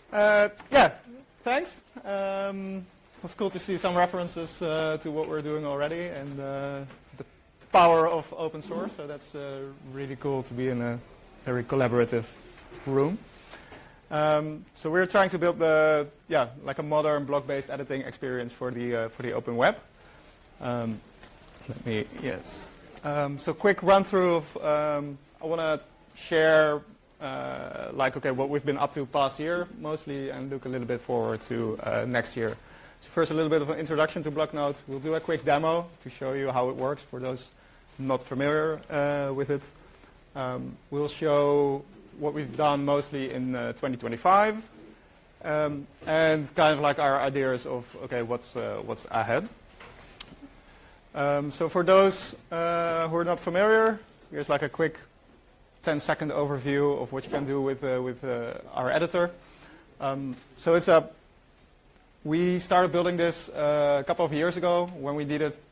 Yeah, thanks. It was cool to see some references to what we're doing already and the power of open source. So that's really cool to be in a very collaborative room. So we're trying to build like a modern block-based editing experience for the open web. So quick run through of I want to share what we've been up to past year mostly, and look a little bit forward to next year. So first, a little bit of an introduction to Blocknode. We'll do a quick demo to show you how it works for those not familiar with it. We'll show what we've done mostly in 2025, and kind of like our ideas of what's ahead. So for those who are not familiar, here's like a quick 10-second overview of what you can do with our editor. So we started building this a couple of years ago when we needed